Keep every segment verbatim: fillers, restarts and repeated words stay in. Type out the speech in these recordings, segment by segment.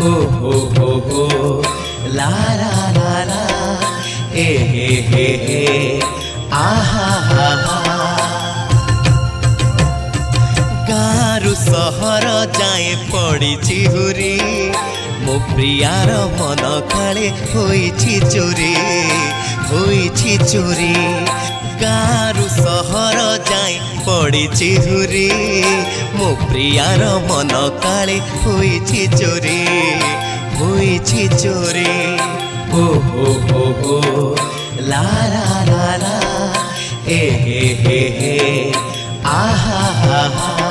हो हो हो हो ला ला ला ला ए हे हे हे आहा हा हा। गारु सहर जाए पड़ी हुरी मो प्रियार मन काले होइछि चोरी होइछि चोरी। गारु सहर जाए पड़ी हुरी मो प्रियार मन काले होइछि चोरी होइछि चोरी। हो हो हो हो ला ला ला ला ए हे हे हे आहा हा हा।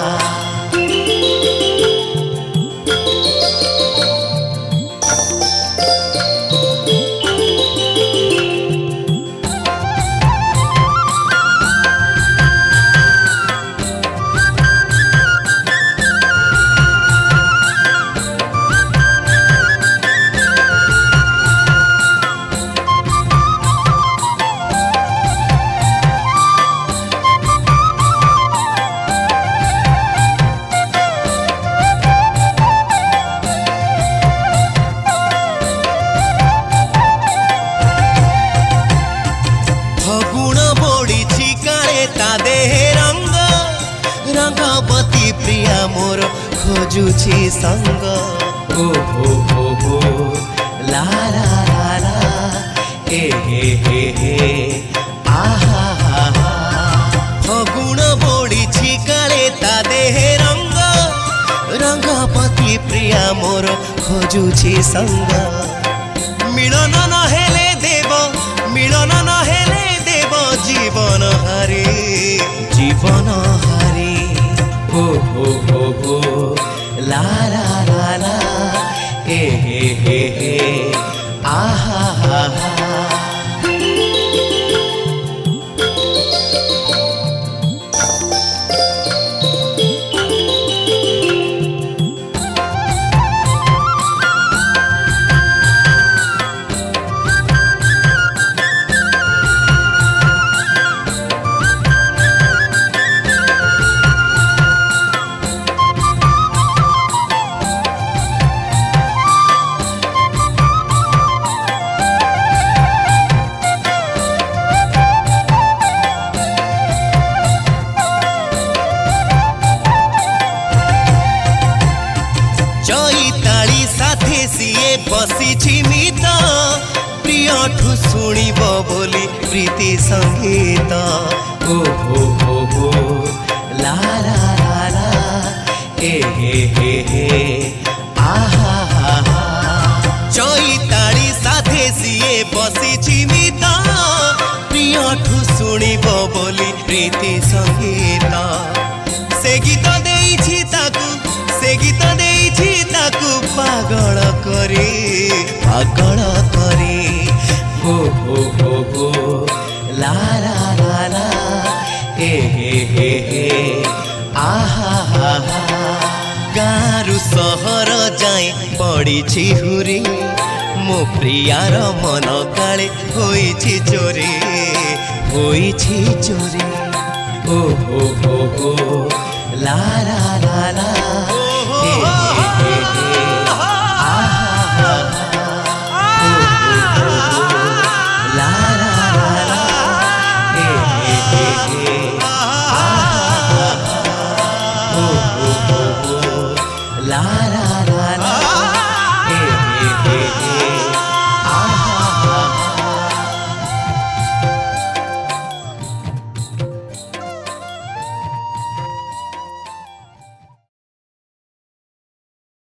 फगुण बोड़ी काले ता देह रंग रंगवती प्रिया मोर खोजुछि संग। हो हो हो हो ला ला ला ला ए हे हे हे आहा हा हा। फगुण बोड़ी काले ता देह रंग रंगवती प्रिया मोर खोजुछि संग। मिलन न हेले देव मिलन न हेले जीवन हारे जीवन हारे। हो हो हो हो ला ला ला ला ए हे हे हे आहा हा हा। चैताली साथे सीए बसी मित प्रियठू शुणिब बोली प्रीति संगीत। हो हो हो हो ला ला ला ला ए हे हे हे आहा हा हा। चैताली साथे सीए बसी मित प्रियठू शुणिब बोली प्रीति संगीत। से गीत देइछि ताकू से गीत देइछि ताकू पागल करी पागल करी। हो हो हो हो ला ला ला ला ए हे हे हे आहा हा हा। गारु सहर जाए पड़ी हुरी मो प्रियार मन काले होइछि चोरी होइछि चोरी। हो हो हो हो ला ला ला ला ए हे हे हे आहा हा हा। हो हो हो हो ला ला ला ला ए हे हे हे आहा हा हा। हो हो हो हो ला ला ला ला।